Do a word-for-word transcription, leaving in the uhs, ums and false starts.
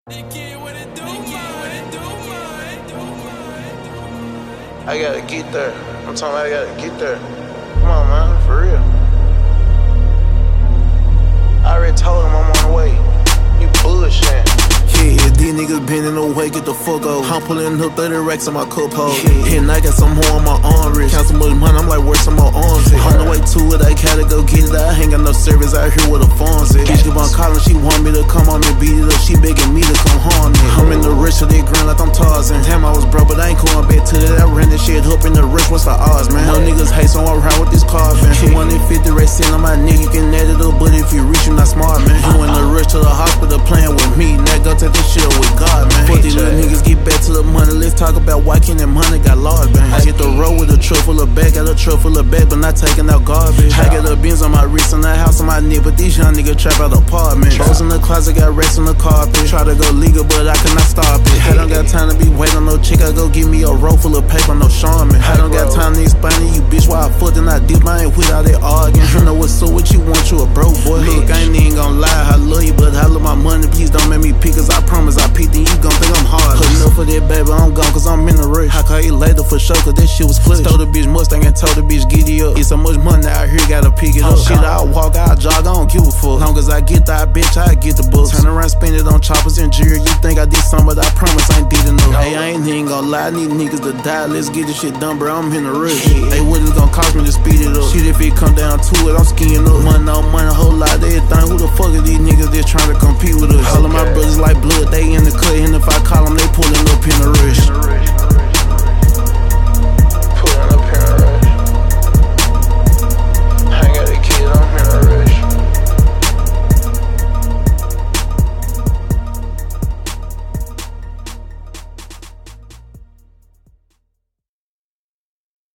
I gotta get there. I'm talking about I gotta get there. Come on, man, for real. I already told him I'm on the way. You bullshitting. Yeah, these niggas been in the way, get the fuck over. I'm pulling up thirty racks on my cup hole. Yeah, and I got some more on my arm wrist. Count so much money, I'm like, where's some more arms at? On the way to it, I gotta go get it. I ain't got no service out here with the phones at. Bitch keep on calling, she want me to come on and beat it up. She begging me to come harm me. I'm in the rich, so they grind like I'm Tarzan. Damn, I was broke, but I ain't going back to that. I ran this shit up in the rich, what's the odds, man? No niggas hate, so I'm around with this car, man. two hundred fifty racks in on my nigga, you can add it up, but if you reach, you not smart, man. You in the rich to the hospital playing with me. Now go take this shit up with God, man. Fuck these little niggas, get back to the money. Let's talk about why can't that money got large, man. I hit the road with a truck full of bag, got a truck full of bag, but not taking out garbage. I got the beans on my wrist and the house on my neck, but these young niggas trap out apartments. Clothes in the closet, got racks on the carpet. Try to go legal, but I cannot stop it. I don't got time to be waiting on no chick. I go give me a roll full of paper, no Charmin. I don't got time to explain to you, bitch, why I fucked and I dip. I ain't with all that arguing. You know what's up, what you want, you a broke boy. Look, I ain't even gon' lie, I love you, but I love my money. Please don't make me pick, cause I promise I peaked and you gon' think I'm hard. Enough for that, baby, I'm gone, cause I'm in the rush. I call you later for sure, cause that shit was clutch. Stole the bitch Mustang and told the bitch get it up. It's so much money out here, gotta pick it up. Shit, I'll walk, I'll jog, I don't give a fuck. Long as I get that bitch, I get the books. Turn around, spend it on choppers and jewelry. You think I did something, but I promise I ain't did enough. Hey, I ain't even gon' lie, I need niggas to die. Let's get this shit done, bro, I'm in the rush. Hey, what is gon' cost me to speed it up? Shit, if it come down to it, I'm skiing up. Money on money, a whole lot of everything. Who the fuck are these niggas that's trying to compete with us? All of my brothers like blood.